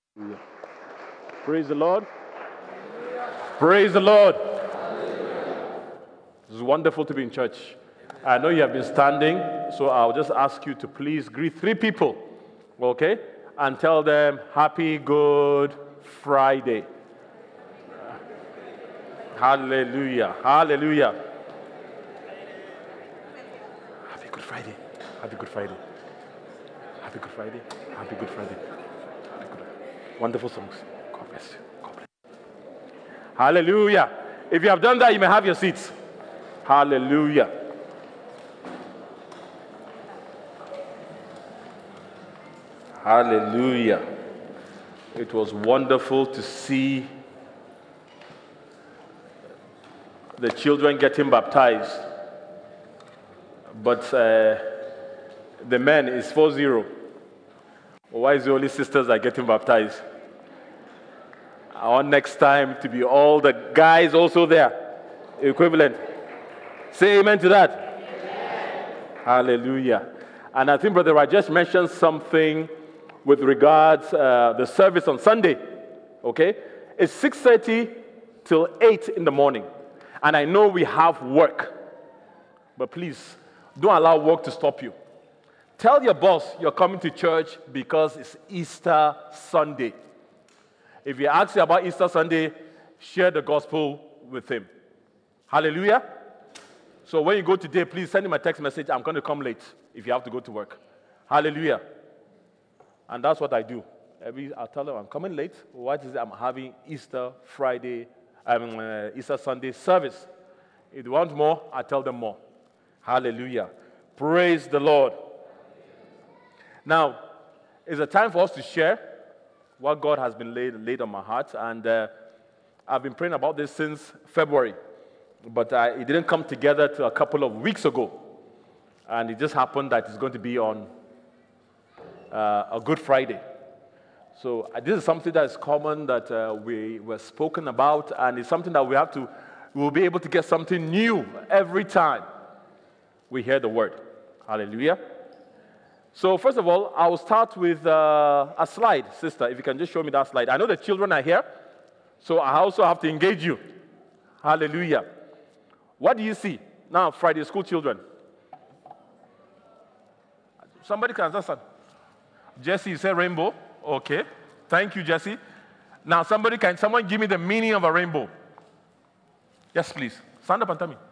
Hallelujah. Praise the Lord. Praise the Lord. It's wonderful to be in church. I know you have been standing, so I'll just ask you to please greet three people, okay? And tell them Happy Good Friday. Hallelujah. Hallelujah. Happy Good Friday. Happy Good Friday. Happy Good Friday. Happy Good Friday. Happy Good Friday. Wonderful songs. God bless you. God bless you. Hallelujah. If you have done that, you may have your seats. Hallelujah. Hallelujah. It was wonderful to see the children getting baptized. But the men is 4-0. Why is the only sisters are getting baptized? I want next time to be all the guys also there. Equivalent. Say amen to that. Amen. Hallelujah. And I think Brother Rajesh mentioned something with regards the service on Sunday. Okay? It's 6:30 till 8 in the morning. And I know we have work. But please, don't allow work to stop you. Tell your boss you're coming to church because it's Easter Sunday. If he asks you about Easter Sunday, share the gospel with him. Hallelujah. So when you go today, please send him a text message. I'm going to come late if you have to go to work. Hallelujah. And that's what I do. I'll tell them I'm coming late. What is it? I'm having Easter Sunday service. If you want more, I tell them more. Hallelujah. Praise the Lord. Now, it's a time for us to share what God has been laid on my heart. And I've been praying about this since February. But it didn't come together till a couple of weeks ago. And it just happened that it's going to be on a Good Friday. So this is something that is common that we were spoken about. And it's something that we'll be able to get something new every time we hear the word. Hallelujah. So first of all, I'll start with a slide. Sister, if you can just show me that slide. I know the children are here, so I also have to engage you. Hallelujah. What do you see? Now, Friday school children. Somebody can answer. Jesse, you say rainbow? Okay. Thank you, Jesse. Now, someone give me the meaning of a rainbow? Yes, please. Stand up and tell me.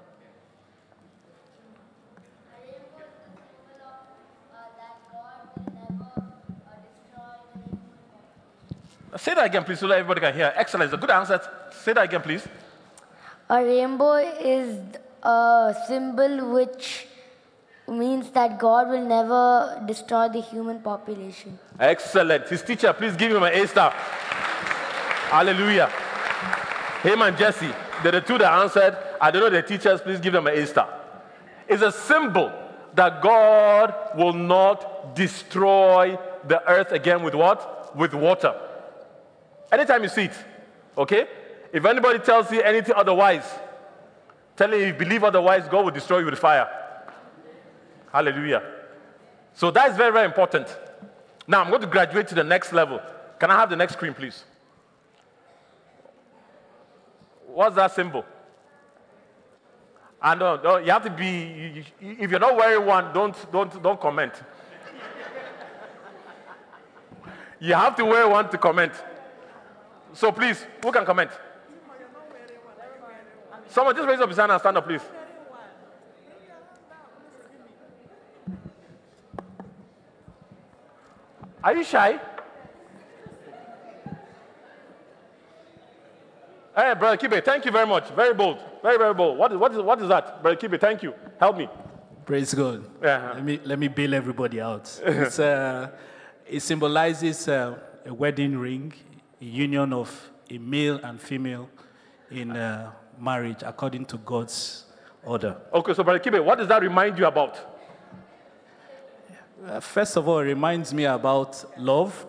Say that again, please, so that everybody can hear. Excellent. It's a good answer. Say that again, please. A rainbow is a symbol which means that God will never destroy the human population. Excellent. His teacher, please give him an A star. Hallelujah. Him and Jesse, they're the two that answered. I don't know the teachers, please give them an A star. It's a symbol that God will not destroy the earth again with what? With water. Anytime you see it, okay? If anybody tells you anything otherwise, tell him if you believe otherwise, God will destroy you with fire. Hallelujah. So that is very, very important. Now I'm going to graduate to the next level. Can I have the next screen, please? What's that symbol? And you have to be. If you're not wearing one, don't comment. You have to wear one to comment. So please, who can comment? Someone just raise up his hand and stand up, please. Are you shy? Hey, Brother Kibe, thank you very much. Very bold. Very, very bold. What is that? Brother Kibe, thank you. Help me. Praise God. Yeah. Let me bail everybody out. It symbolizes a wedding ring, a union of a male and female in marriage according to God's order. Okay, so Brother Kibe, what does that remind you about? First of all, it reminds me about love.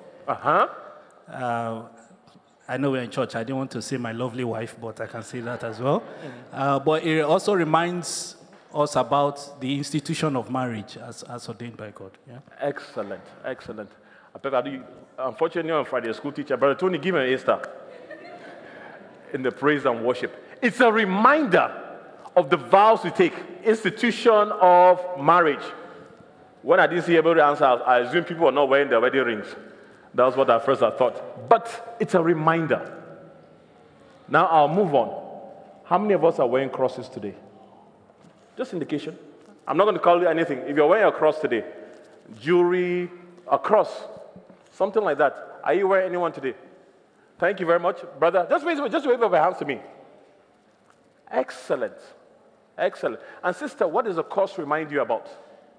I know we're in church. I didn't want to say my lovely wife, but I can say that as well. But it also reminds us about the institution of marriage as ordained by God. Yeah? Excellent, excellent. Unfortunately, on Friday, a school teacher, Brother Tony, give me an A-star in the praise and worship. It's a reminder of the vows we take, institution of marriage. When I didn't see everybody answer, I assumed people were not wearing their wedding rings. That was what at first I thought. But it's a reminder. Now I'll move on. How many of us are wearing crosses today? Just indication. I'm not going to call you anything. If you're wearing a cross today, jewelry, a cross, something like that. Are you wearing anyone today? Thank you very much, brother. Just wave your hands to me. Excellent. Excellent. And sister, what does the cross remind you about?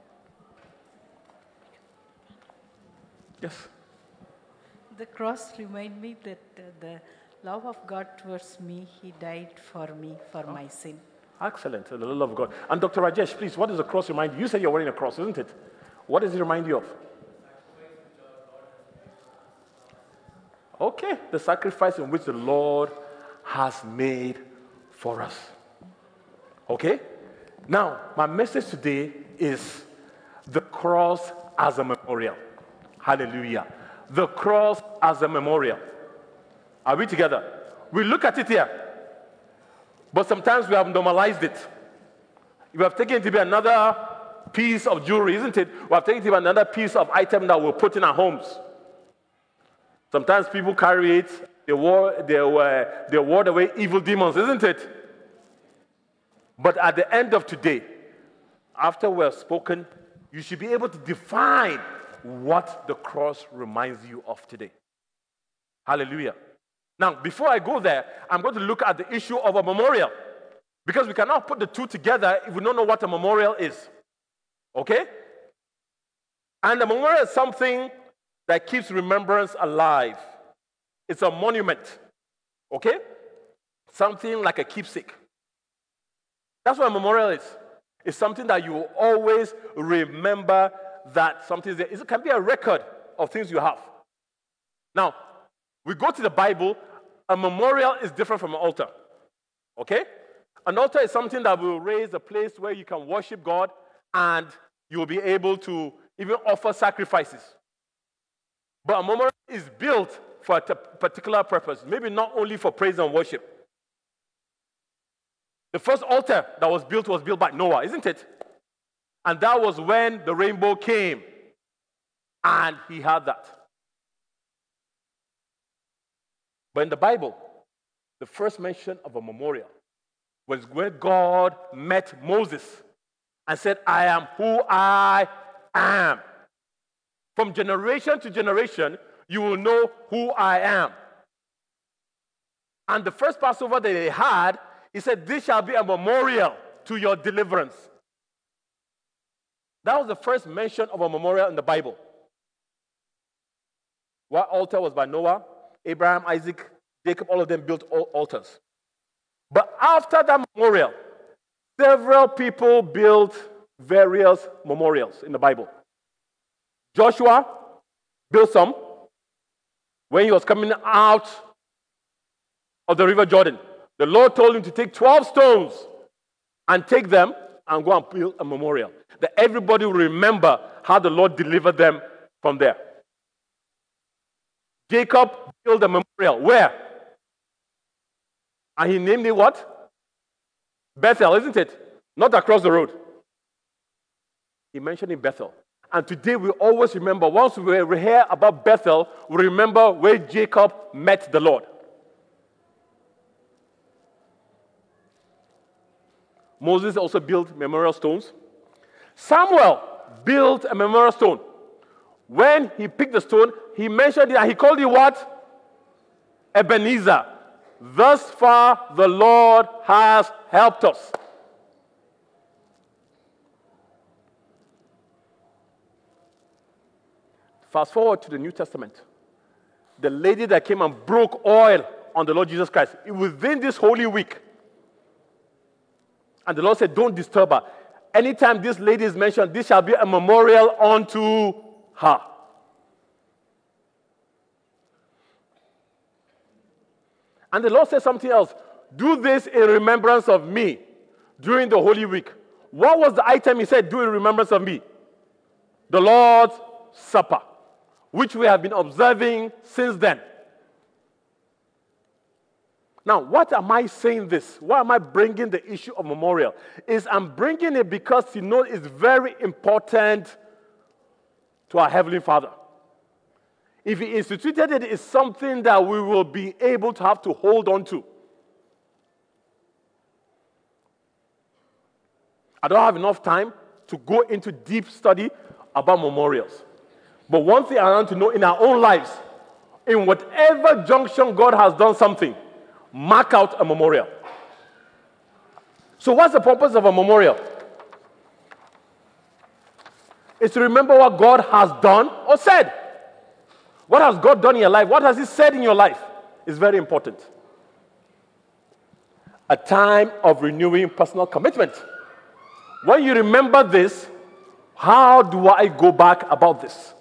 Yes. The cross reminds me that the love of God towards me, He died for me, for my sin. Excellent. The love of God. And Dr. Rajesh, please, what does the cross remind you? You said you're wearing a cross, isn't it? What does it remind you of? Okay, the sacrifice in which the Lord has made for us. Okay? Now, my message today is the cross as a memorial. Hallelujah. The cross as a memorial. Are we together? We look at it here, but sometimes we have normalized it. We have taken it to be another piece of jewelry, isn't it? We have taken it to be another piece of item that we'll put in our homes. Sometimes people carry it, they ward away evil demons, isn't it? But at the end of today, after we have spoken, you should be able to define what the cross reminds you of today. Hallelujah. Now, before I go there, I'm going to look at the issue of a memorial, because we cannot put the two together if we don't know what a memorial is. Okay? And a memorial is something that keeps remembrance alive. It's a monument. Okay? Something like a keepsake. That's what a memorial is. It's something that you will always remember that something is there. It can be a record of things you have. Now, we go to the Bible. A memorial is different from an altar. Okay? An altar is something that will raise a place where you can worship God and you will be able to even offer sacrifices. But a memorial is built for a particular purpose, maybe not only for praise and worship. The first altar that was built by Noah, isn't it? And that was when the rainbow came, and he had that. But in the Bible, the first mention of a memorial was where God met Moses and said, I am who I am. From generation to generation, you will know who I am. And the first Passover that they had, he said, this shall be a memorial to your deliverance. That was the first mention of a memorial in the Bible. What altar was by Noah, Abraham, Isaac, Jacob, all of them built altars. But after that memorial, several people built various memorials in the Bible. Joshua built some when he was coming out of the river Jordan. The Lord told him to take 12 stones and take them and go and build a memorial, that everybody will remember how the Lord delivered them from there. Jacob built a memorial. Where? And he named it what? Bethel, isn't it? Not across the road. He mentioned it Bethel. And today we always remember, once we hear about Bethel, we remember where Jacob met the Lord. Moses also built memorial stones. Samuel built a memorial stone. When he picked the stone, he mentioned it and he called it what? Ebenezer. Thus far the Lord has helped us. Fast forward to the New Testament. The lady that came and broke oil on the Lord Jesus Christ, within this Holy Week. And the Lord said, don't disturb her. Anytime this lady is mentioned, this shall be a memorial unto her. And the Lord said something else. Do this in remembrance of me during the Holy Week. What was the item he said, do in remembrance of me? The Lord's Supper. which we have been observing since then. Now, what am I saying this? Why am I bringing the issue of memorial? I'm bringing it because it's very important to our Heavenly Father. If He instituted it, it's something that we will be able to have to hold on to. I don't have enough time to go into deep study about memorials. But one thing I want to know in our own lives, in whatever junction God has done something, mark out a memorial. So what's the purpose of a memorial? It's to remember what God has done or said. What has God done in your life? What has He said in your life? Is very important. A time of renewing personal commitment. When you remember this, how do I go back about this?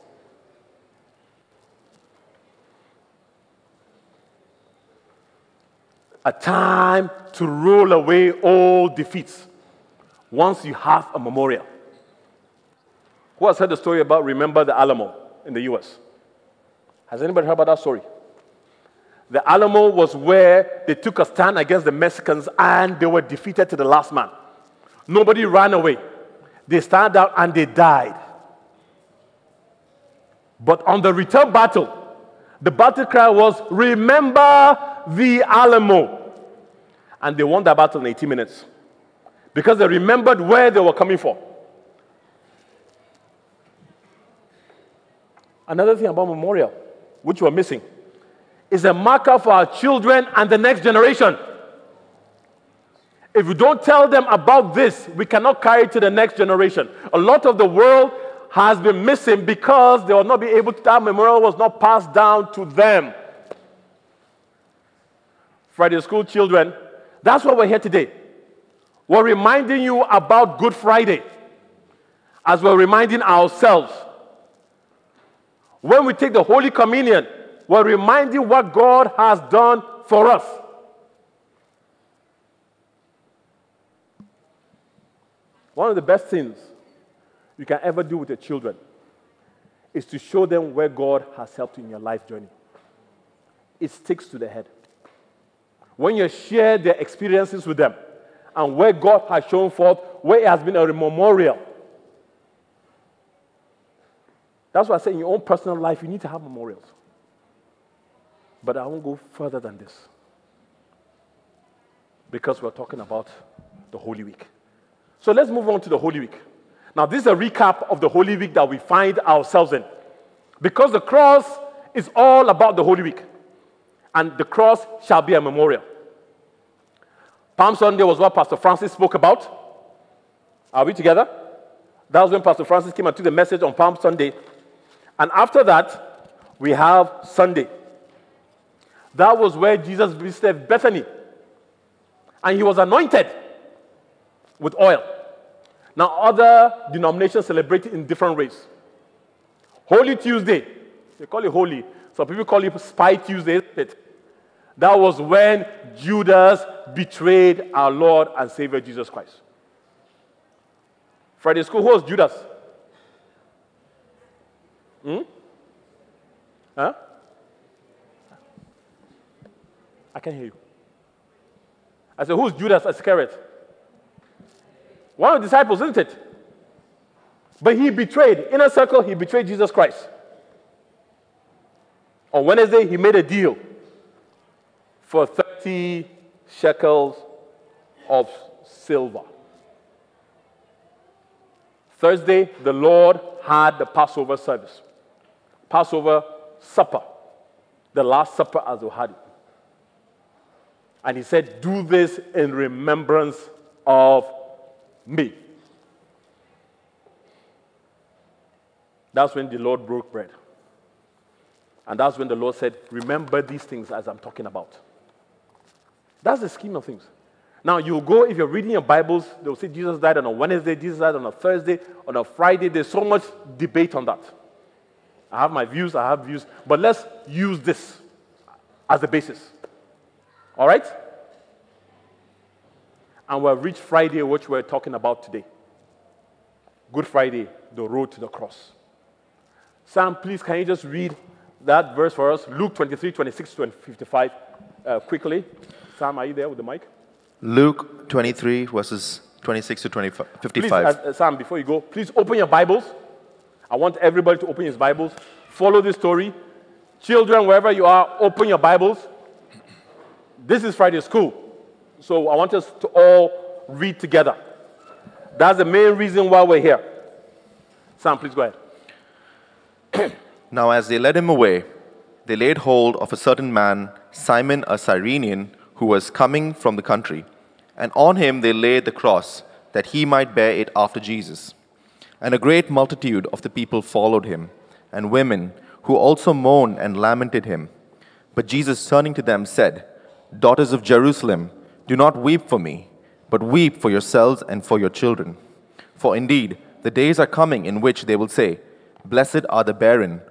A time to roll away all defeats once you have a memorial. Who has heard the story about Remember the Alamo in the U.S.? Has anybody heard about that story? The Alamo was where they took a stand against the Mexicans and they were defeated to the last man. Nobody ran away. They stand out and they died. But on the return battle, the battle cry was, "Remember the Alamo." And they won that battle in 18 minutes because they remembered where they were coming from. Another thing about memorial, which we're missing, is a marker for our children and the next generation. If we don't tell them about this, we cannot carry it to the next generation. A lot of the world has been missing because they will not be able to, that memorial was not passed down to them. Friday school children, that's why we're here today. We're reminding you about Good Friday as we're reminding ourselves. When we take the Holy Communion, we're reminding what God has done for us. One of the best things you can ever do with your children is to show them where God has helped you in your life journey. It sticks to the head. When you share their experiences with them and where God has shown forth, where it has been a memorial. That's why I say in your own personal life, you need to have memorials. But I won't go further than this because we're talking about the Holy Week. So let's move on to the Holy Week. Now, this is a recap of the Holy Week that we find ourselves in. Because the cross is all about the Holy Week. And the cross shall be a memorial. Palm Sunday was what Pastor Francis spoke about. Are we together? That was when Pastor Francis came and took the message on Palm Sunday. And after that, we have Sunday. That was where Jesus visited Bethany. And he was anointed with oil. Now, other denominations celebrate it in different ways. Holy Tuesday, they call it holy. Some people call it Spy Tuesday, isn't it? That was when Judas betrayed our Lord and Savior Jesus Christ. Friday school, who was Judas? Huh? I can't hear you. I said, who's Judas Iscariot? One of the disciples, isn't it? But he betrayed, inner circle, he betrayed Jesus Christ. On Wednesday, he made a deal for 30 shekels of silver. Thursday, the Lord had the Passover service. Passover supper. The Last Supper as we had it. And he said, do this in remembrance of me. That's when the Lord broke bread. And that's when the Lord said, remember these things as I'm talking about. That's the scheme of things. Now, you go, if you're reading your Bibles, they'll say Jesus died on a Wednesday, Jesus died on a Thursday, on a Friday. There's so much debate on that. I have my views, I have views, but let's use this as the basis. All right? And we've reached Friday, which we're talking about today. Good Friday, the road to the cross. Sam, please, can you just read that verse for us? Luke 23, 26 to 55, quickly. Sam, are you there with the mic? Luke 23, verses 26 to 55. Please, Sam, before you go, please open your Bibles. I want everybody to open his Bibles. Follow this story. Children, wherever you are, open your Bibles. This is Friday school, so I want us to all read together. That's the main reason why we're here. Sam, please go ahead. Now as they led him away, they laid hold of a certain man, Simon a Cyrenian, who was coming from the country. And on him they laid the cross, that he might bear it after Jesus. And a great multitude of the people followed him, and women, who also mourned and lamented him. But Jesus, turning to them, said, Daughters of Jerusalem, do not weep for me, but weep for yourselves and for your children. For indeed, the days are coming in which they will say, Blessed are the barren,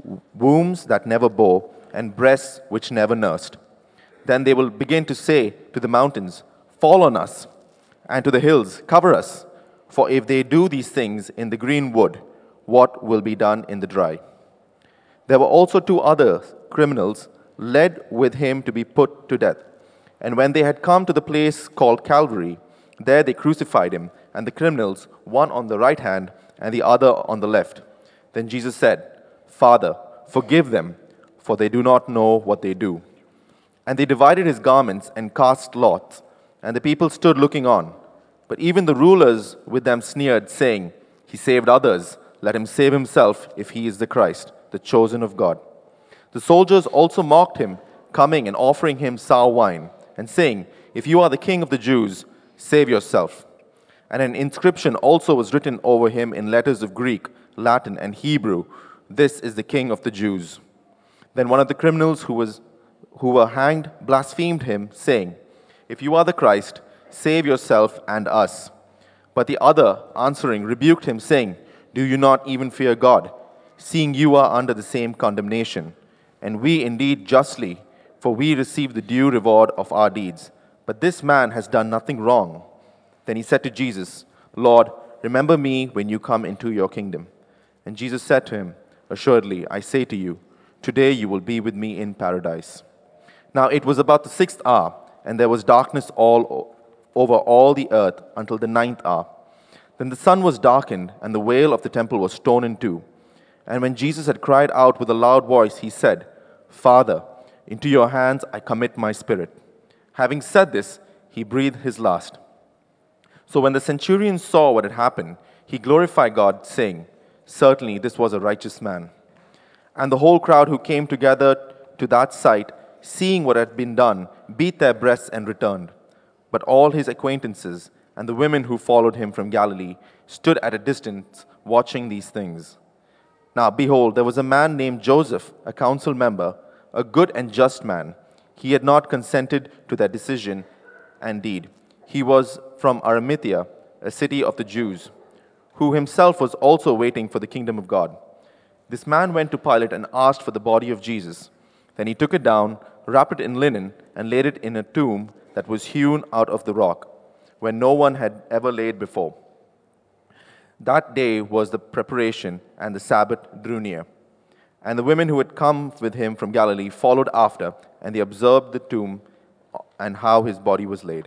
wombs that never bore, and breasts which never nursed. Then they will begin to say to the mountains, Fall on us, and to the hills, Cover us. For if they do these things in the green wood, what will be done in the dry? There were also 2 other criminals led with him to be put to death. And when they had come to the place called Calvary, there they crucified him, and the criminals, one on the right hand and the other on the left. Then Jesus said, Father, forgive them, for they do not know what they do. And they divided his garments and cast lots, and the people stood looking on. But even the rulers with them sneered, saying, He saved others, let him save himself if he is the Christ, the chosen of God. The soldiers also mocked him, coming and offering him sour wine, and saying, If you are the king of the Jews, save yourself. And an inscription also was written over him in letters of Greek, Latin, and Hebrew, This is the King of the Jews. Then one of the criminals who were hanged blasphemed him, saying, If you are the Christ, save yourself and us. But the other, answering, rebuked him, saying, Do you not even fear God, seeing you are under the same condemnation? And we indeed justly, for we receive the due reward of our deeds. But this man has done nothing wrong. Then he said to Jesus, Lord, remember me when you come into your kingdom. And Jesus said to him, Assuredly, I say to you, today you will be with me in paradise. Now it was about the 6th hour, and there was darkness all over all the earth until the 9th hour. Then the sun was darkened, and the veil of the temple was torn in two. And when Jesus had cried out with a loud voice, he said, Father, into your hands I commit my spirit. Having said this, he breathed his last. So when the centurion saw what had happened, he glorified God, saying, Certainly this was a righteous man. And the whole crowd who came together to that sight, seeing what had been done, beat their breasts and returned. But all his acquaintances and the women who followed him from Galilee stood at a distance watching these things. Now behold, there was a man named Joseph, a council member, a good and just man. He had not consented to their decision and deed. He was from Arimathea, a city of the Jews, who himself was also waiting for the kingdom of God. This man went to Pilate and asked for the body of Jesus. Then he took it down, wrapped it in linen, and laid it in a tomb that was hewn out of the rock, where no one had ever laid before. That day was the preparation, and the Sabbath drew near. And the women who had come with him from Galilee followed after, and they observed the tomb and how his body was laid.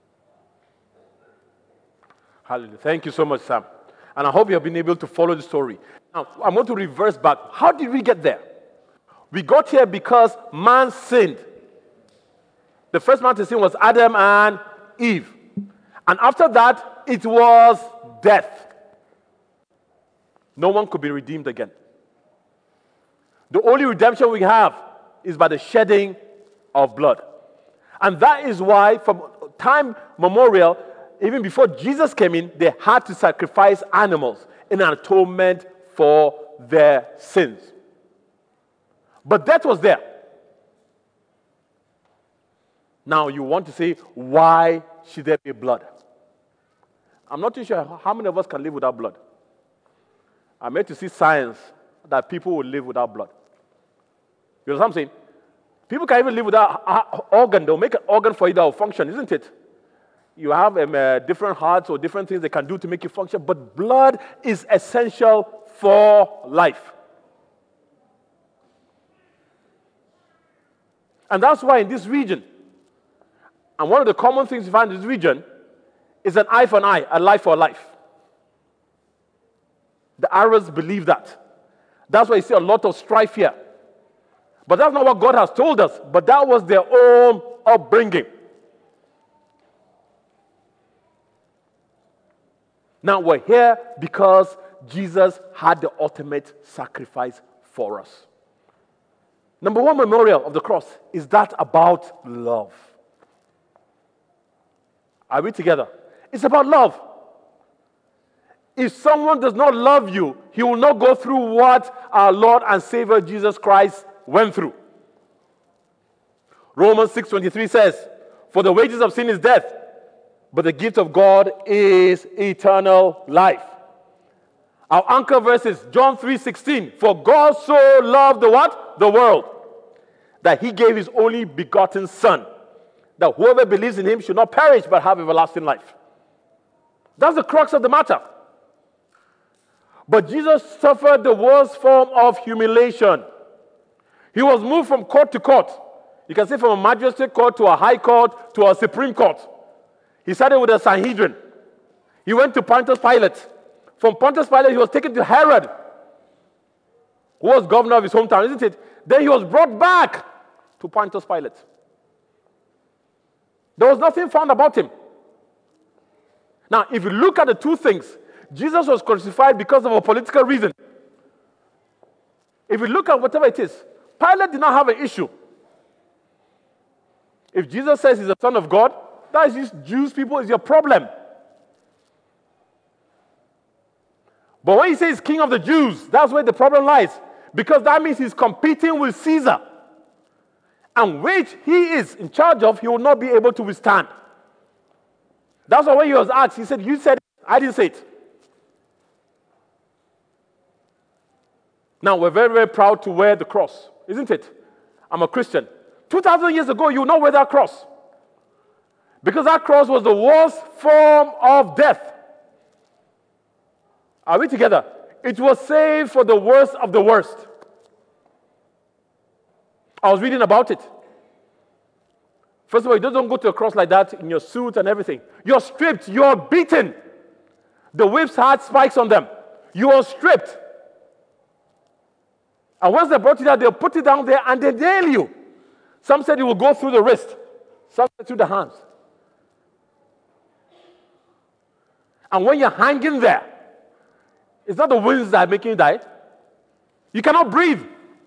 Hallelujah. Thank you so much, Sam. And I hope you have been able to follow the story. Now, I'm going to reverse back. How did we get there? We got here because man sinned. The first man to sin was Adam and Eve. And after that, it was death. No one could be redeemed again. The only redemption we have is by the shedding of blood. And that is why, from time memorial, even before Jesus came in, they had to sacrifice animals in an atonement for their sins. But death was there. Now you want to say, why should there be blood? I'm not too sure how many of us can live without blood. I'm made to see science that people will live without blood. You know what I'm saying? People can even live without an organ. They'll make an organ for you that will function, isn't it? You have different hearts or different things they can do to make you function, but blood is essential for life. And that's why in this region, and one of the common things you find in this region is an eye for an eye, a life for a life. The Arabs believe that. That's why you see a lot of strife here. But that's not what God has told us, but that was their own upbringing. Now we're here because Jesus had the ultimate sacrifice for us. Number one memorial of the cross is that about love. Are we together? It's about love. If someone does not love you, he will not go through what our Lord and Savior Jesus Christ went through. Romans 6:23 says, "For the wages of sin is death, but the gift of God is eternal life." Our anchor verse is John 3:16. "For God so loved the what? The world, that he gave his only begotten Son, that whoever believes in him should not perish but have everlasting life." That's the crux of the matter. But Jesus suffered the worst form of humiliation. He was moved from court to court. You can say from a magistrate court to a high court to a supreme court. He started with the Sanhedrin. He went to Pontius Pilate. From Pontius Pilate, he was taken to Herod, who was governor of his hometown, isn't it? Then he was brought back to Pontius Pilate. There was nothing found about him. Now, if you look at the two things, Jesus was crucified because of a political reason. If you look at whatever it is, Pilate did not have an issue. If Jesus says he's the Son of God, that is just Jewish people, is your problem. But when he says King of the Jews, that's where the problem lies. Because that means he's competing with Caesar. And which he is in charge of, he will not be able to withstand. That's why when he was asked, he said, "You said it, I didn't say it." Now, we're very, very proud to wear the cross, isn't it? I'm a Christian. 2,000 years ago, you would not wear that cross. Because that cross was the worst form of death. Are we together? It was saved for the worst of the worst. I was reading about it. First of all, you don't go to a cross like that in your suit and everything. You're stripped. You're beaten. The whips had spikes on them. You are stripped. And once they brought you down, they'll put it down there and they nail you. Some said it will go through the wrist. Some said through the hands. And when you're hanging there, it's not the winds that are making you die. You cannot breathe.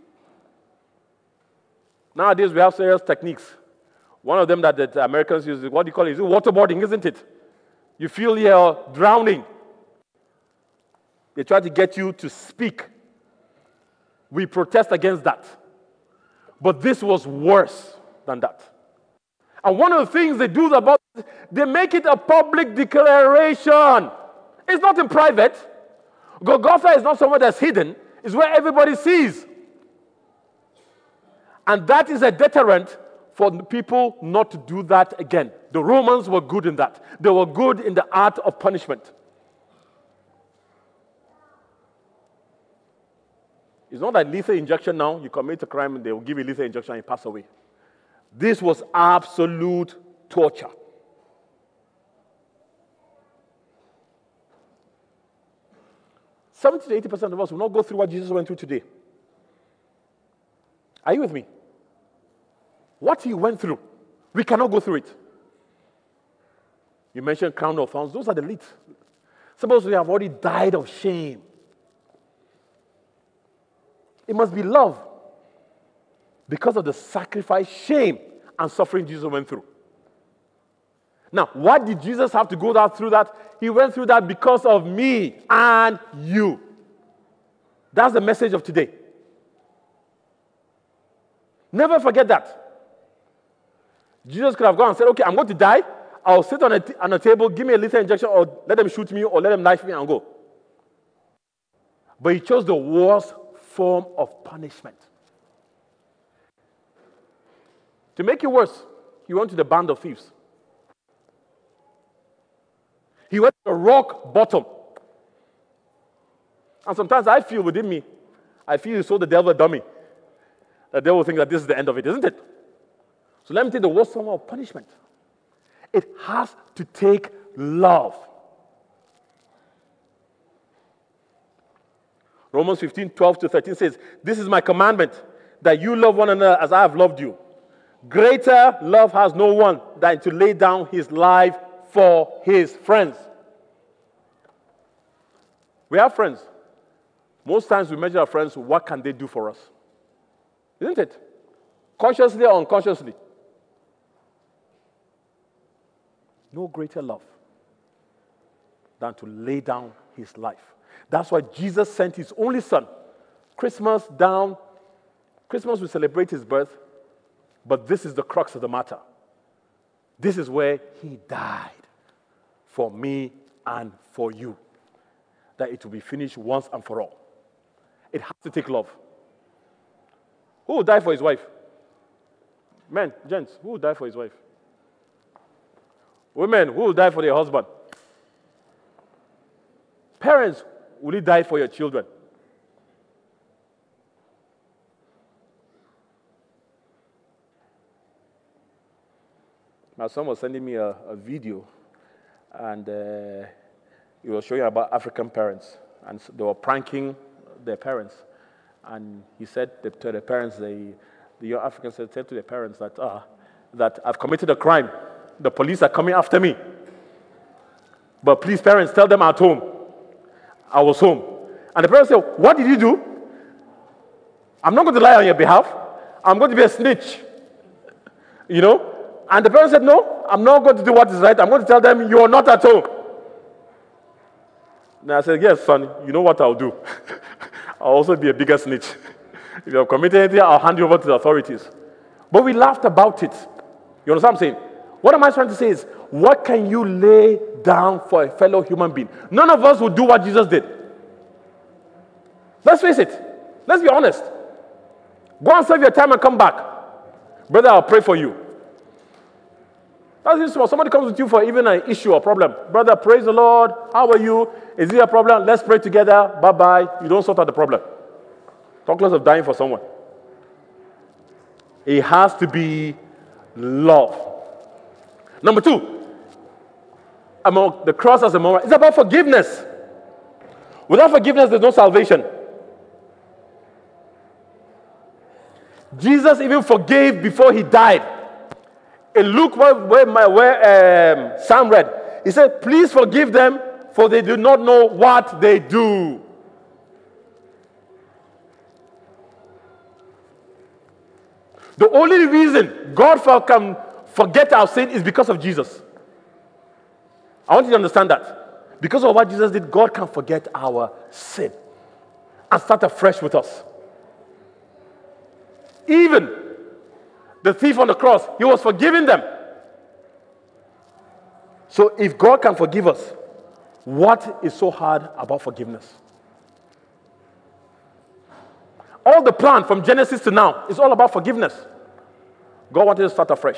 Nowadays, we have serious techniques. One of them that the Americans use, what do you call it? It's waterboarding, isn't it? You feel you're drowning. They try to get you to speak. We protest against that. But this was worse than that. And one of the things they do about it, they make it a public declaration. It's not in private. Golgotha is not somewhere that's hidden. It's where everybody sees. And that is a deterrent for people not to do that again. The Romans were good in that. They were good in the art of punishment. It's not like lethal injection now. You commit a crime and they will give you lethal injection and you pass away. This was absolute torture. "70 to 80% of us will not go through what Jesus went through today." Are you with me? What he went through, we cannot go through it. You mentioned crown of thorns. Those are the elite. Suppose we have already died of shame. It must be love because of the sacrifice, shame, and suffering Jesus went through. Now, why did Jesus have to go through that? He went through that because of me and you. That's the message of today. Never forget that. Jesus could have gone and said, "Okay, I'm going to die. I'll sit on a table, give me a lethal injection, or let them shoot me, or let them knife me and go." But he chose the worst form of punishment. To make it worse, he went to the band of thieves. He went to the rock bottom. And sometimes I feel within me, I feel you sold the devil a dummy. The devil thinks that this is the end of it, isn't it? So let me take the worst form of punishment. It has to take love. Romans 15:12-13 says, this is my commandment, that you love one another as I have loved you. Greater love has no one than to lay down his life for his friends. We have friends. Most times we measure our friends, what can they do for us? Isn't it? Consciously or unconsciously. No greater love than to lay down his life. That's why Jesus sent his only son. Christmas we celebrate his birth, but this is the crux of the matter. This is where he died for me and for you. That it will be finished once and for all. It has to take love. Who will die for his wife? Men, gents, who will die for his wife? Women, who will die for their husband? Parents, will you die for your children? My son was sending me a video, and he was showing about African parents, and they were pranking their parents. And he said to the parents, the young African said to their parents that I've committed a crime. The police are coming after me. But please, parents, tell them at home. I was home. And the parents said, what did you do? I'm not going to lie on your behalf. I'm going to be a snitch. You know? And the parents said, no, I'm not going to do what is right. I'm going to tell them you're not at home. And I said, yes, son, you know what I'll do. I'll also be a bigger snitch. If you have committed anything, I'll hand you over to the authorities. But we laughed about it. You understand what I'm saying? What am I trying to say is, what can you lay down for a fellow human being? None of us would do what Jesus did. Let's face it. Let's be honest. Go and serve your time and come back. Brother, I'll pray for you. That's it. Somebody comes with you for even an issue or problem. Brother, praise the Lord. How are you? Is it a problem? Let's pray together. Bye-bye. You don't sort out the problem. Talk less of dying for someone. It has to be love. Number 2, among the cross as a memorial, it's about forgiveness. Without forgiveness, there's no salvation. Jesus even forgave before he died. In Luke, where Sam read, he said, please forgive them, for they do not know what they do. The only reason God can forget our sin is because of Jesus. I want you to understand that. Because of what Jesus did, God can forget our sin and start afresh with us. Even the thief on the cross, he was forgiving them. So if God can forgive us, what is so hard about forgiveness? All the plan from Genesis to now is all about forgiveness. God wanted to start afresh.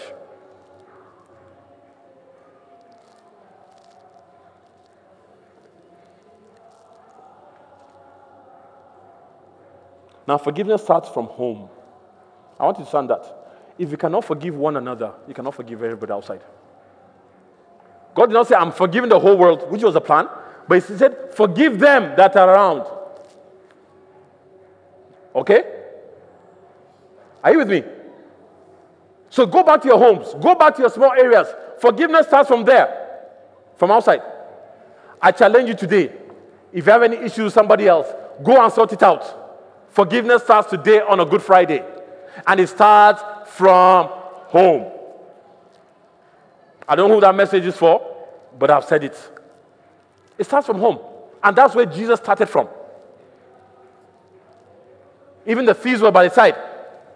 Now, forgiveness starts from home. I want you to understand that. If you cannot forgive one another, you cannot forgive everybody outside. God did not say, I'm forgiving the whole world, which was the plan, but he said, forgive them that are around. Okay? Are you with me? So go back to your homes. Go back to your small areas. Forgiveness starts from there, from outside. I challenge you today. If you have any issue with somebody else, go and sort it out. Forgiveness starts today on a Good Friday. And it starts from home. I don't know who that message is for, but I've said it. It starts from home. And that's where Jesus started from. Even the thieves were by the side.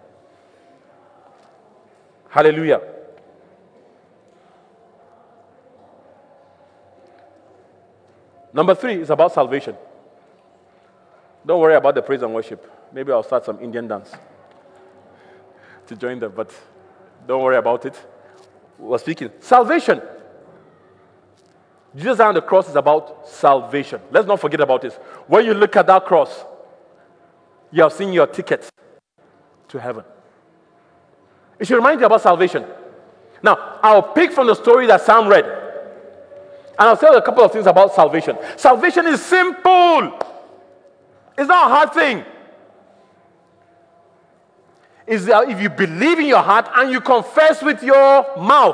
Hallelujah. Number 3 is about salvation. Don't worry about the praise and worship. Maybe I'll start some Indian dance to join them, but don't worry about it. We're speaking. Salvation. Jesus on the cross is about salvation. Let's not forget about this. When you look at that cross, you have seen your ticket to heaven. It should remind you about salvation. Now, I'll pick from the story that Sam read. And I'll tell you a couple of things about salvation. Salvation is simple. It's not a hard thing. It's that if you believe in your heart and you confess with your mouth.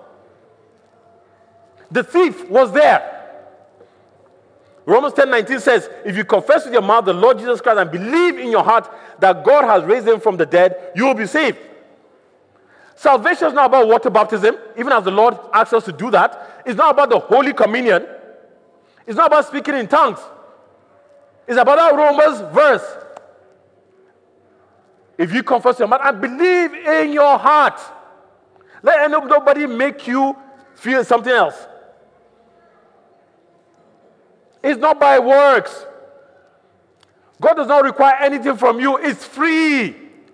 The thief was there. Romans 10:19 says, if you confess with your mouth the Lord Jesus Christ and believe in your heart that God has raised him from the dead, you will be saved. Salvation is not about water baptism, even as the Lord asks us to do that. It's not about the Holy Communion. It's not about speaking in tongues. It's about that Romans verse. If you confess your mouth and believe in your heart, let nobody make you feel something else. It's not by works. God does not require anything from you. It's free.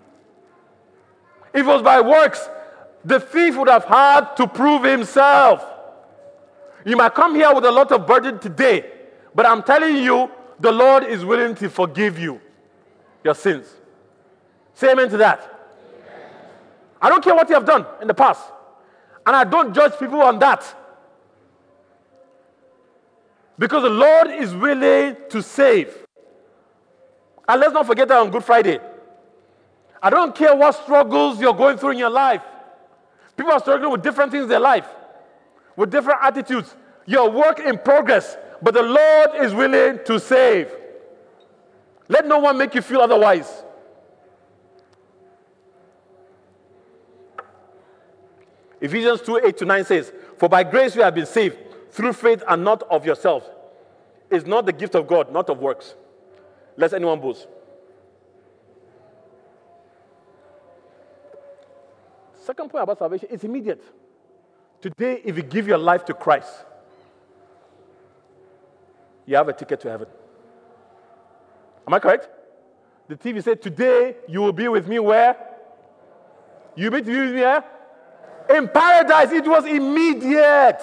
If it was by works, the thief would have had to prove himself. You might come here with a lot of burden today, but I'm telling you, the Lord is willing to forgive you your sins. Say amen to that. Amen. I don't care what you have done in the past. And I don't judge people on that. Because the Lord is willing to save. And let's not forget that on Good Friday. I don't care what struggles you're going through in your life. People are struggling with different things in their life, with different attitudes. You're a work in progress, but the Lord is willing to save. Let no one make you feel otherwise. Ephesians 2:8-9 says, for by grace you have been saved, through faith and not of yourselves. It's not the gift of God, not of works, lest anyone boast. Second point about salvation is immediate. Today, if you give your life to Christ, you have a ticket to heaven. Am I correct? The TV said, today you will be with me where? You will be with me where? In paradise. It was immediate.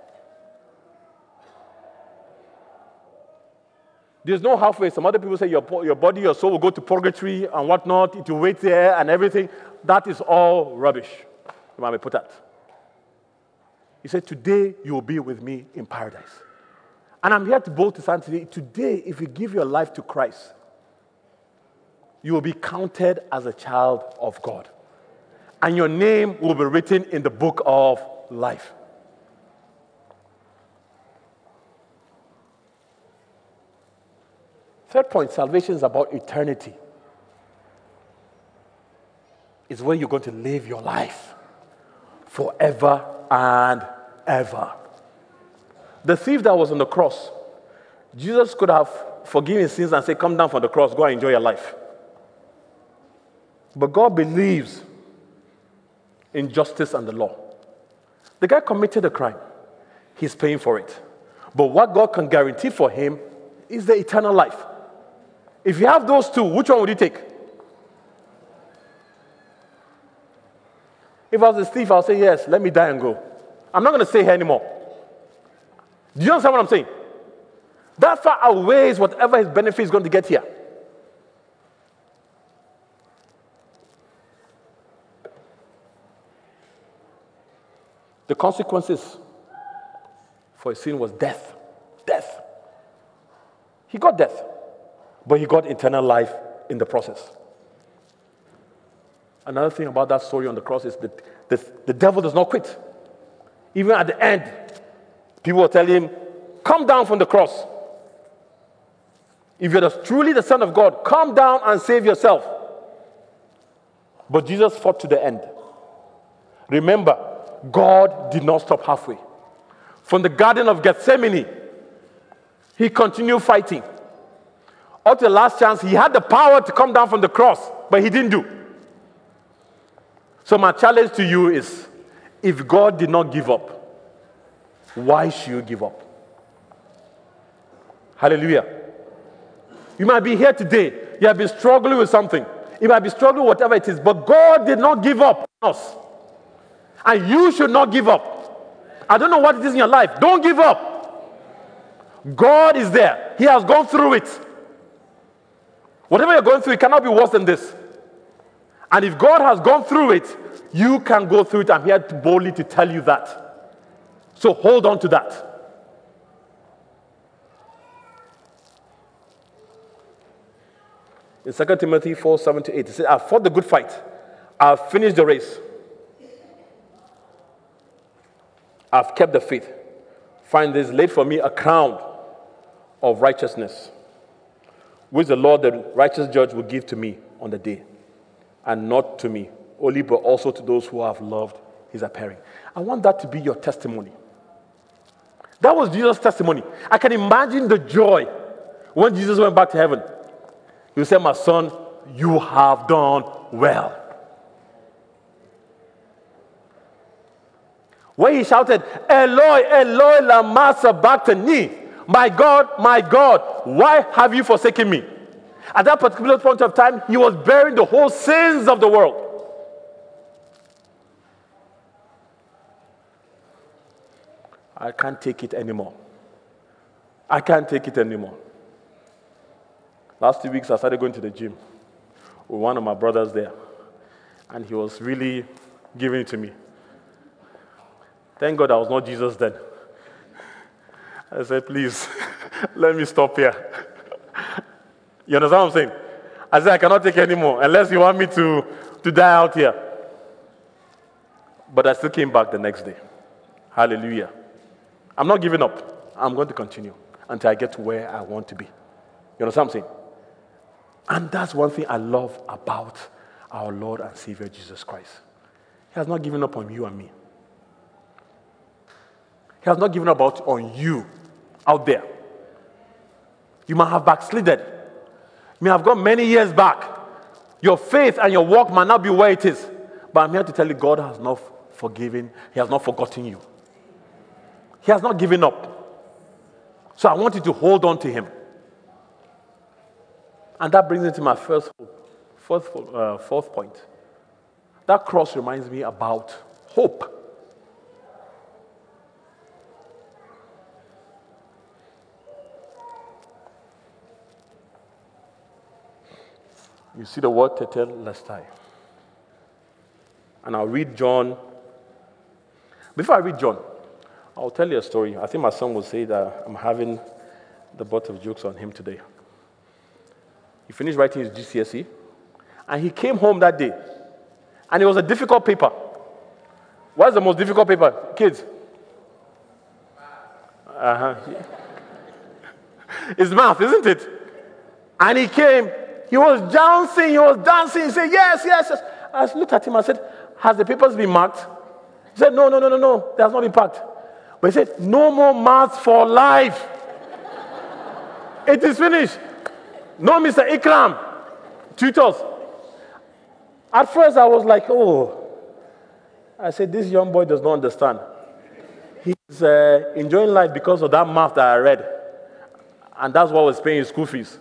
There's no halfway. Some other people say your body, your soul will go to purgatory and whatnot. It will wait there and everything. That is all rubbish. You might put that. He said, today you will be with me in paradise. And I'm here to bold to stand today. Today, if you give your life to Christ, you will be counted as a child of God. And your name will be written in the book of life. Third point, salvation is about eternity. It's where you're going to live your life forever and ever. The thief that was on the cross, Jesus could have forgiven his sins and said, come down from the cross, go and enjoy your life. But God believes in justice and the law. The guy committed a crime. He's paying for it. But what God can guarantee for him is the eternal life. If you have those two, which one would you take? If I was a thief, I'll say, yes, let me die and go. I'm not going to stay here anymore. Do you understand what I'm saying? That far outweighs whatever his benefit is going to get here. The consequences for his sin was death. Death. He got death, but he got eternal life in the process. Another thing about that story on the cross is that the devil does not quit. Even at the end, people will tell him, come down from the cross. If you're truly the Son of God, come down and save yourself. But Jesus fought to the end. Remember, God did not stop halfway. From the Garden of Gethsemane, he continued fighting. Up to the last chance, he had the power to come down from the cross, but he didn't do. So my challenge to you is, if God did not give up, why should you give up? Hallelujah. You might be here today. You have been struggling with something. You might be struggling with whatever it is, but God did not give up on us. And you should not give up. I don't know what it is in your life. Don't give up. God is there. He has gone through it. Whatever you're going through, it cannot be worse than this. And if God has gone through it, you can go through it. I'm here boldly to tell you that. So hold on to that. In 2 Timothy 4:7-8, it says, I've fought the good fight. I've finished the race. I've kept the faith. Find there's laid for me a crown of righteousness, which the Lord, the righteous judge, will give to me on the day. And not to me only, but also to those who have loved his appearing. I want that to be your testimony. That was Jesus' testimony. I can imagine the joy when Jesus went back to heaven. He said, my son, you have done well. When he shouted, Eloi, Eloi, lama sabachthani, my God, why have you forsaken me? At that particular point of time, he was bearing the whole sins of the world. I can't take it anymore. I can't take it anymore. Last 2 weeks, I started going to the gym with one of my brothers there, and he was really giving it to me. Thank God I was not Jesus then. I said, please, let me stop here. You understand what I'm saying? I said, I cannot take anymore unless you want me to die out here. But I still came back the next day. Hallelujah. I'm not giving up. I'm going to continue until I get to where I want to be. You understand what I'm saying? And that's one thing I love about our Lord and Savior Jesus Christ. He has not given up on you and me. He has not given up on you out there. You might have backslidden. You may have gone many years back. Your faith and your walk might not be where it is. But I'm here to tell you, God has not forgiven. He has not forgotten you. He has not given up. So I want you to hold on to him. And that brings me to my fourth point. That cross reminds me about hope. You see the word tetelestai. And I'll read John. Before I read John, I'll tell you a story. I think my son will say that I'm having the butt of jokes on him today. He finished writing his GCSE, and he came home that day, and it was a difficult paper. What's the most difficult paper? Kids? It's math, isn't it? And he came, he was dancing, he said, yes. I looked at him, I said, has the papers been marked? He said, no, they have not been packed. But he said, no more maths for life. It is finished. No, Mr. Ikram, tutors. At first, I was like, I said, this young boy does not understand. He's enjoying life because of that math that I read. And that's what was paying his school fees.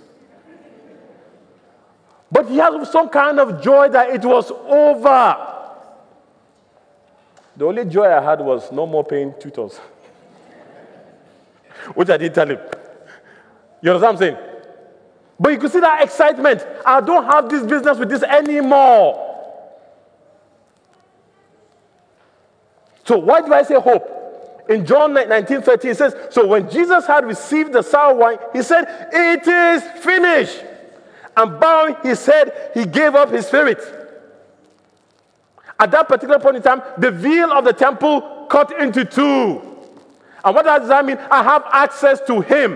But he had some kind of joy that it was over. The only joy I had was no more paying tutors. Which I didn't tell him. You understand what I'm saying? But you could see that excitement. I don't have this business with this anymore. So why do I say hope? In John 19:13 it says, so when Jesus had received the sour wine, he said, it is finished. And bowing his head, he gave up his spirit. At that particular point in time, the veil of the temple cut into two. And what does that mean? I have access to him.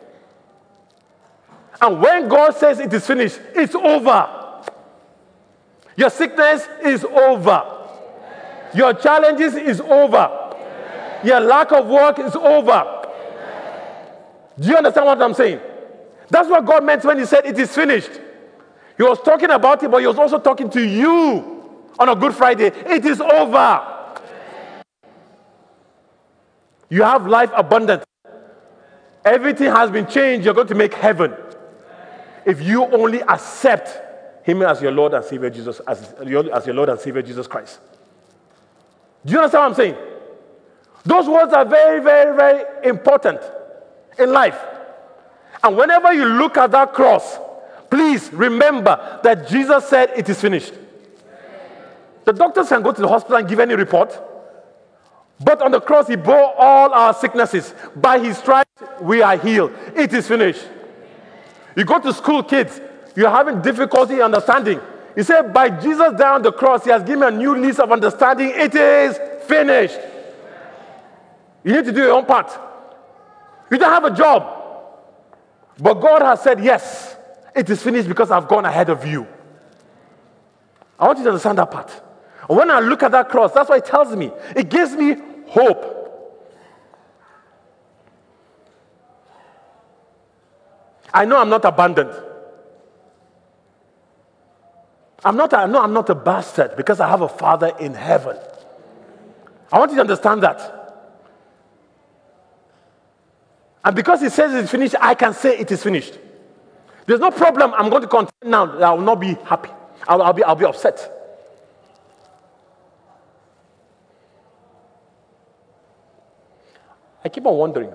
And when God says it is finished, it's over. Your sickness is over. Your challenges is over. Your lack of work is over. Do you understand what I'm saying? That's what God meant when he said it is finished. He was talking about it, but he was also talking to you on a Good Friday. It is over. You have life abundant. Everything has been changed. You're going to make heaven. If you only accept him as your Lord and Savior Jesus, as your Lord and Savior Jesus Christ. Do you understand what I'm saying? Those words are very, very, very important in life. And whenever you look at that cross, please remember that Jesus said it is finished. The doctors can go to the hospital and give any report. But on the cross, he bore all our sicknesses. By his stripes, we are healed. It is finished. You go to school, kids, you're having difficulty understanding. He said, by Jesus dying on the cross, he has given a new list of understanding. It is finished. You need to do your own part. You don't have a job. But God has said, yes, it is finished because I've gone ahead of you. I want you to understand that part. And when I look at that cross, that's what it tells me. It gives me hope. I know I'm not abandoned. I'm not a bastard because I have a Father in heaven. I want you to understand that. And because he says it's finished, I can say it is finished. There's no problem. I'm going to contend now. I will not be happy. I'll be upset. I keep on wondering,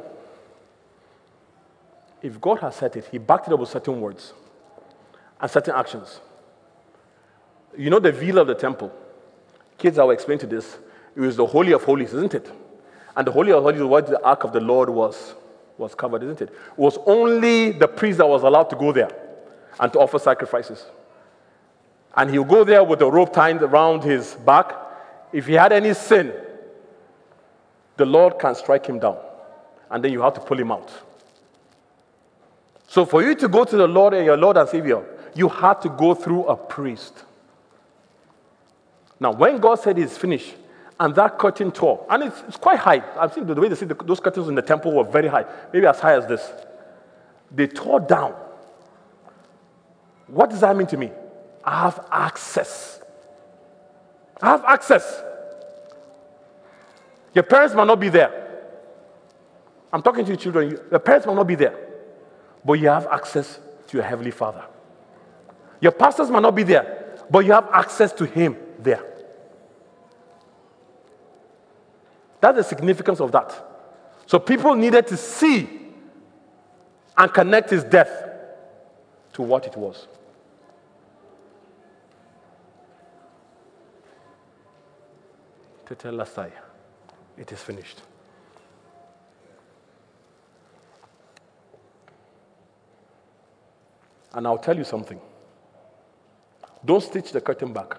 if God has said it, he backed it up with certain words and certain actions. You know the veil of the temple. Kids, I will explain to this. It was the Holy of Holies, isn't it? And the Holy of Holies is what the Ark of the Lord was covered, isn't it? It was only the priest that was allowed to go there and to offer sacrifices. And he'll go there with a rope tied around his back. If he had any sin, the Lord can strike him down. And then you have to pull him out. So for you to go to the Lord and your Lord and Savior, you had to go through a priest. Now, when God said it's finished, and that curtain tore, and it's quite high. I've seen the way they see those curtains in the temple were very high, maybe as high as this. They tore down. What does that mean to me? I have access. I have access. Your parents might not be there. I'm talking to your children. Your parents might not be there. But you have access to your Heavenly Father. Your pastors might not be there. But you have access to Him there. That's the significance of that. So people needed to see and connect His death to what it was. Tetelestai. It is finished. And I'll tell you something. Don't stitch the curtain back.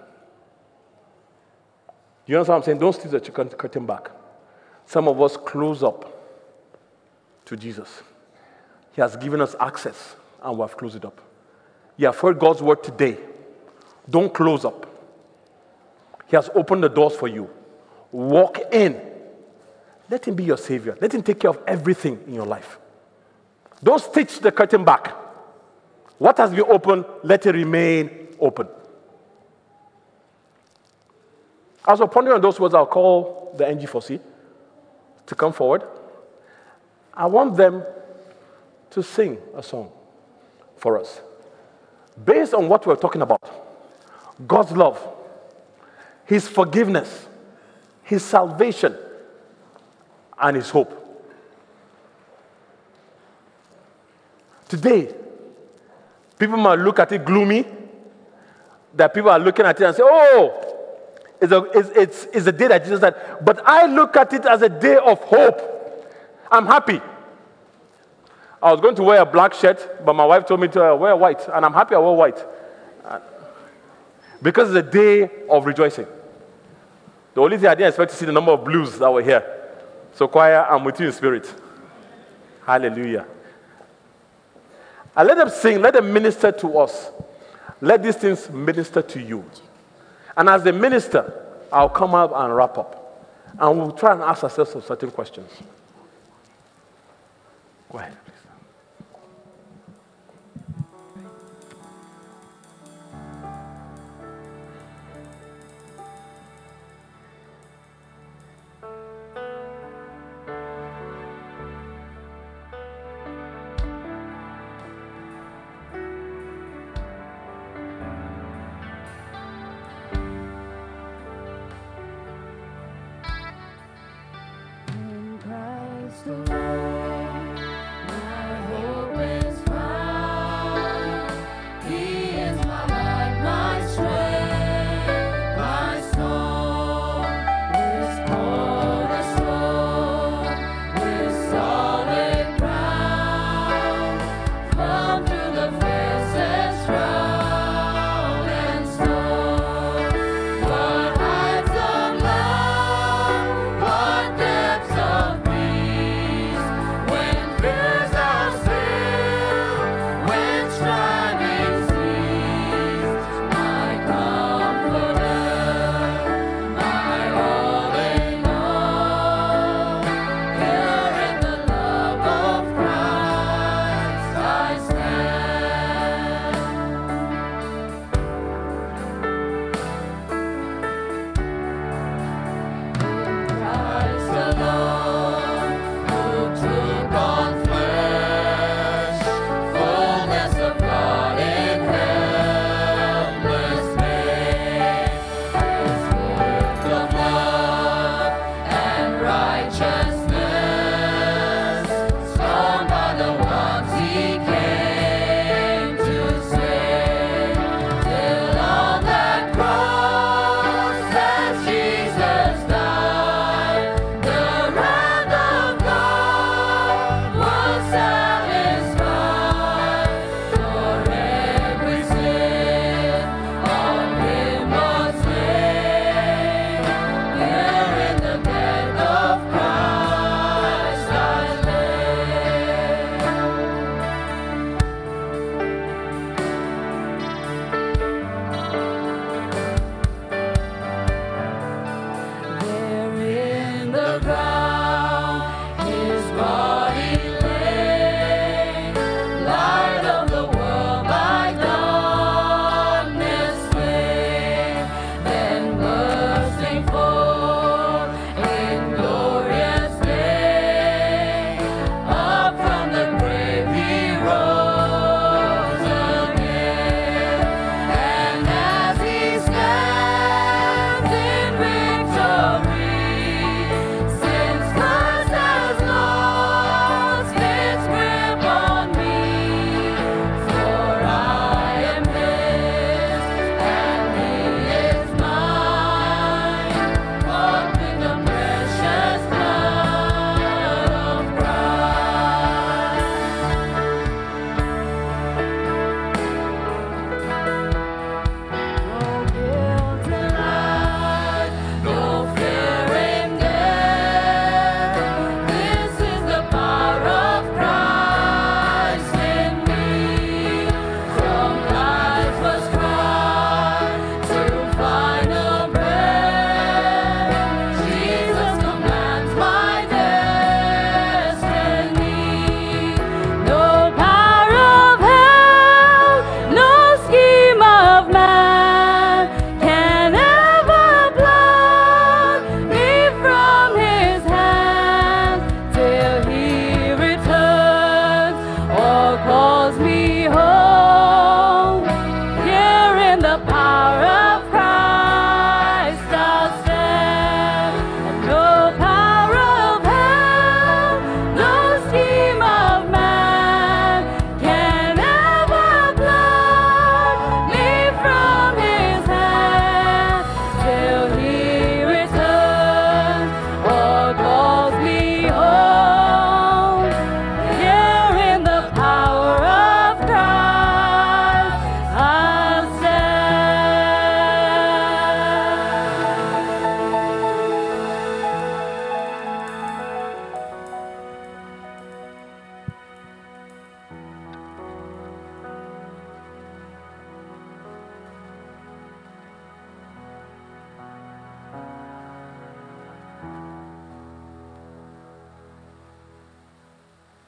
You understand what I'm saying? Don't stitch the curtain back. Some of us close up to Jesus. He has given us access, and we have closed it up. You have heard God's word today. Don't close up. He has opened the doors for you. Walk in. Let Him be your Savior. Let Him take care of everything in your life. Don't stitch the curtain back. What has been open, let it remain open. As we're pondering on those words, I'll call the NG4C to come forward. I want them to sing a song for us based on what we're talking about. God's love, His forgiveness, His salvation, and His hope. Today, people might look at it gloomy, that people are looking at it and say, oh, it's a day that Jesus died. But I look at it as a day of hope. I'm happy. I was going to wear a black shirt, but my wife told me to wear white, and I'm happy I wore white. Because it's a day of rejoicing. The only thing I didn't expect to see the number of blues that were here. So choir, I'm with you in spirit. Hallelujah. And let them sing, let them minister to us. Let these things minister to you. And as they minister, I'll come up and wrap up. And we'll try and ask ourselves some certain questions. Go ahead, please. Christ alone,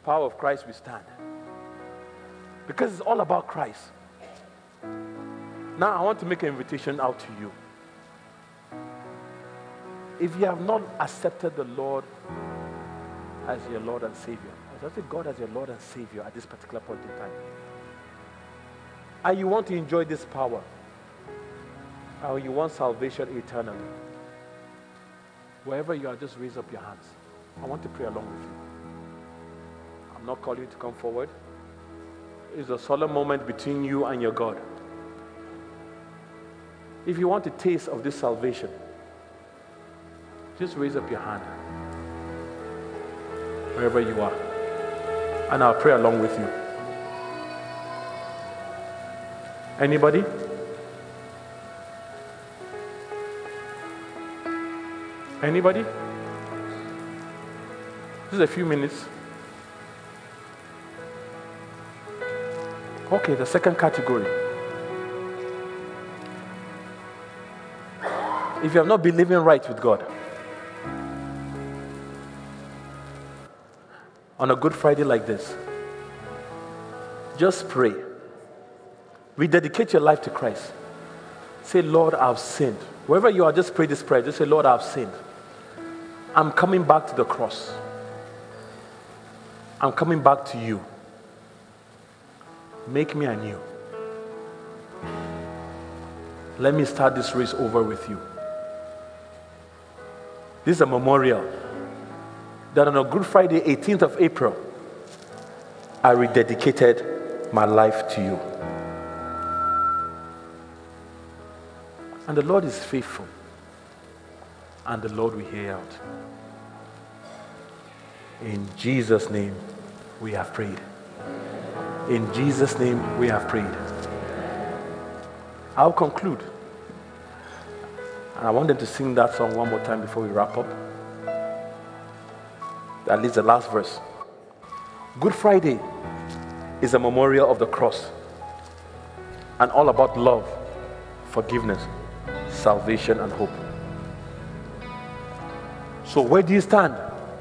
power of Christ we stand. Because it's all about Christ. Now I want to make an invitation out to you. If you have not accepted the Lord as your Lord and Savior, as I say God as your Lord and Savior at this particular point in time, and you want to enjoy this power, or you want salvation eternally, wherever you are, just raise up your hands. I want to pray along with you. I'm not calling you to come forward. It's a solemn moment between you and your God. If you want a taste of this salvation, just raise up your hand wherever you are, and I'll pray along with you. Anybody? Anybody? Just a few minutes. Okay, the second category. If you have not been living right with God, on a Good Friday like this, just pray. Rededicate your life to Christ. Say, Lord, I've sinned. Wherever you are, just pray this prayer. Just say, Lord, I've sinned. I'm coming back to the cross. I'm coming back to you. Make me anew. Let me start this race over with you. This is a memorial that on a Good Friday, 18th of April, I rededicated my life to you. And the Lord is faithful. And the Lord will hear out. In Jesus' name, we have prayed. In Jesus' name, we have prayed. I'll conclude. And I want them to sing that song one more time before we wrap up. At least the last verse. Good Friday is a memorial of the cross and all about love, forgiveness, salvation, and hope. So where do you stand?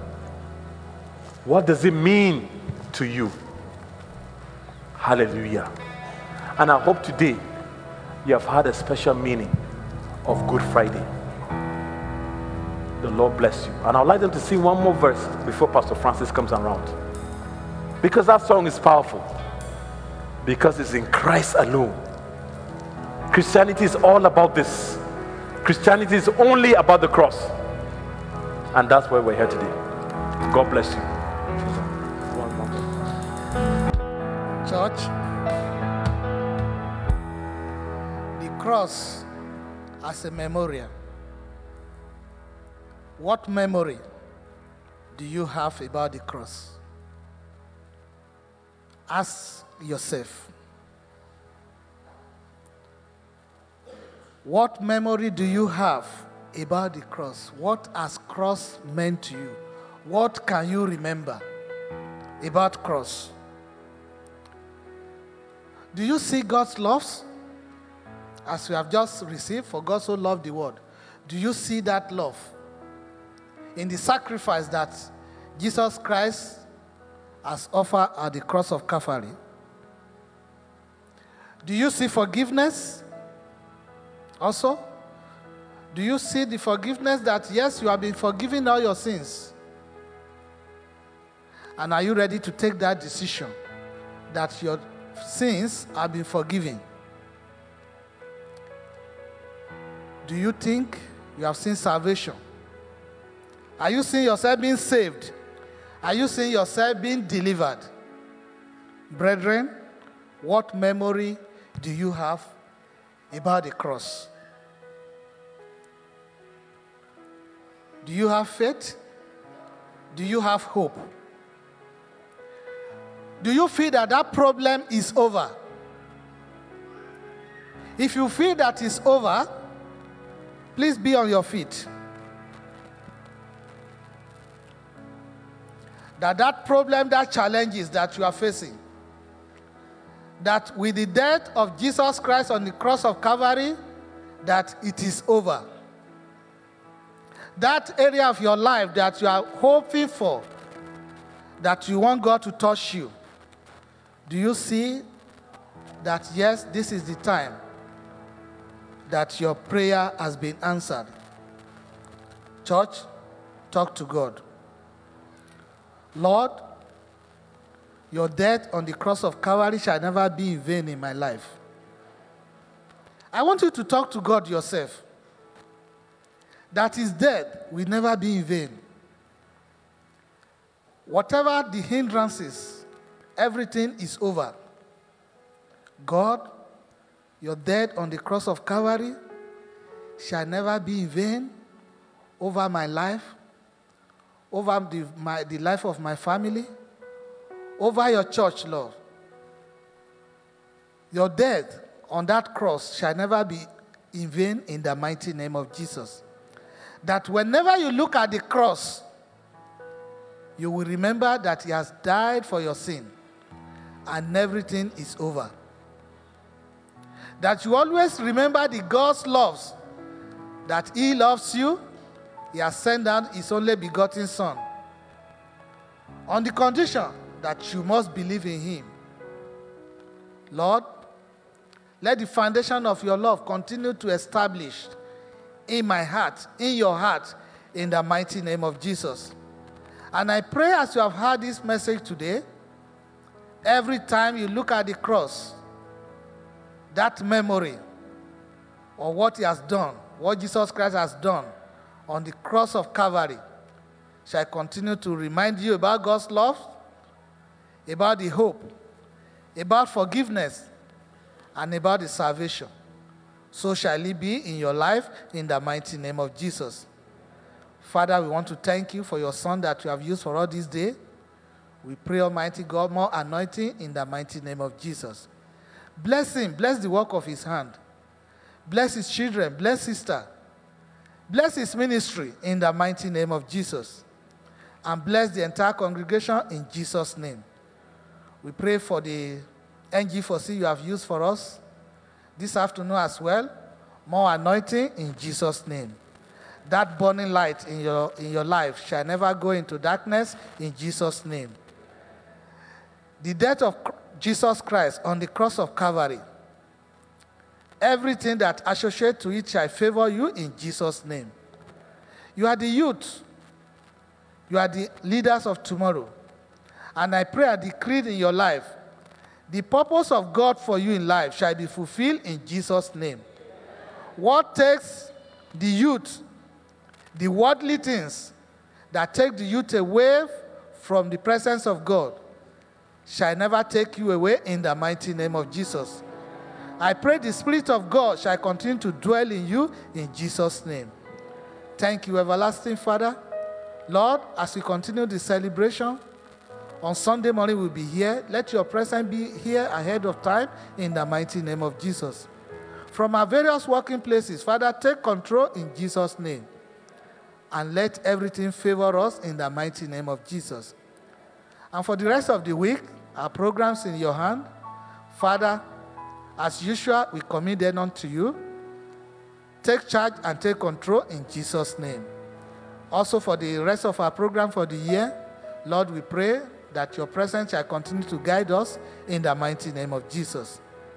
What does it mean to you? Hallelujah. And I hope today you have had a special meaning of Good Friday. The Lord bless you. And I'd like them to sing one more verse before Pastor Francis comes around. Because that song is powerful. Because it's in Christ alone. Christianity is all about this. Christianity is only about the cross. And that's why we're here today. God bless you. Church, the cross as a memorial. What memory do you have about the cross? Ask yourself. What memory do you have about the cross? What has cross meant to you? What can you remember about cross? Do you see God's love? As we have just received, for God so loved the world. Do you see that love in the sacrifice that Jesus Christ has offered at the cross of Calvary? Do you see forgiveness also? Do you see the forgiveness that, yes, you have been forgiven all your sins? And are you ready to take that decision that your sins have been forgiven? Do you think you have seen salvation? Are you seeing yourself being saved? Are you seeing yourself being delivered? Brethren, what memory do you have about the cross? Do you have faith? Do you have hope? Do you feel that that problem is over? If you feel that it's over, please be on your feet. That problem, that challenges that you are facing, that with the death of Jesus Christ on the cross of Calvary, that it is over. That area of your life that you are hoping for, that you want God to touch you, do you see that, yes, this is the time that your prayer has been answered? Church, talk to God. Lord, your death on the cross of Calvary shall never be in vain in my life. I want you to talk to God yourself, that his death will never be in vain. Whatever the hindrances, everything is over. God, your death on the cross of Calvary shall never be in vain over my life, over the life of my family, over your church, Lord. Your death on that cross shall never be in vain in the mighty name of Jesus. That whenever you look at the cross, you will remember that he has died for your sin and everything is over. That you always remember the God's loves, that he loves you, he has sent down his only begotten Son, on the condition that you must believe in him. Lord, let the foundation of your love continue to establish in my heart, in your heart, in the mighty name of Jesus. And I pray as you have heard this message today, every time you look at the cross, that memory of what he has done, what Jesus Christ has done on the cross of Calvary, shall continue to remind you about God's love, about the hope, about forgiveness, and about the salvation. So shall it be in your life in the mighty name of Jesus. Father, we want to thank you for your Son that you have used for all this day. We pray, Almighty God, more anointing in the mighty name of Jesus. Bless him. Bless the work of his hand. Bless his children. Bless sister. Bless his ministry in the mighty name of Jesus. And bless the entire congregation in Jesus' name. We pray for the NG4C you have used for us this afternoon as well. More anointing in Jesus' name. That burning light in your life shall never go into darkness in Jesus' name. The death of Jesus Christ on the cross of Calvary, everything that associates to it shall favor you in Jesus' name. You are the youth. You are the leaders of tomorrow. And I pray and decree in your life, the purpose of God for you in life shall be fulfilled in Jesus' name. What takes the youth, the worldly things that take the youth away from the presence of God, shall never take you away in the mighty name of Jesus. I pray the Spirit of God shall continue to dwell in you in Jesus' name. Thank you, everlasting Father. Lord, as we continue the celebration, on Sunday morning we'll be here. Let your presence be here ahead of time in the mighty name of Jesus. From our various working places, Father, take control in Jesus' name. And let everything favor us in the mighty name of Jesus. And for the rest of the week, our programs in your hand. Father, as usual, we commit them unto you. Take charge and take control in Jesus' name. Also for the rest of our program for the year, Lord, we pray that your presence shall continue to guide us in the mighty name of Jesus.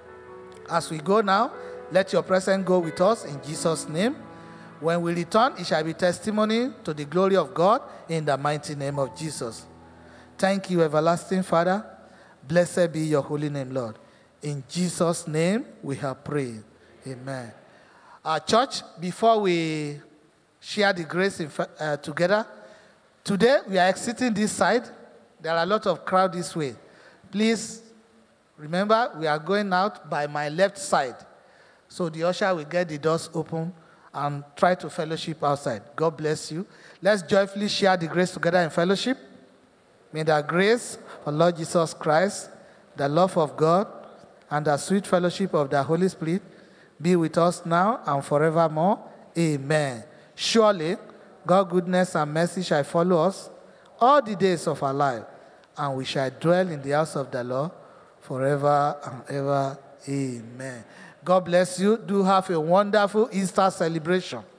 As we go now, let your presence go with us in Jesus' name. When we return, it shall be testimony to the glory of God in the mighty name of Jesus. Thank you, everlasting Father. Blessed be your holy name, Lord. In Jesus' name we have prayed. Amen. Our church, before we share the grace together, today we are exiting this side. There are a lot of crowd this way. Please remember, we are going out by my left side. So the usher will get the doors open and try to fellowship outside. God bless you. Let's joyfully share the grace together in fellowship. May the grace of Lord Jesus Christ, the love of God, and the sweet fellowship of the Holy Spirit be with us now and forevermore. Amen. Surely, God's goodness and mercy shall follow us all the days of our life, and we shall dwell in the house of the Lord forever and ever. Amen. God bless you. Do have a wonderful Easter celebration.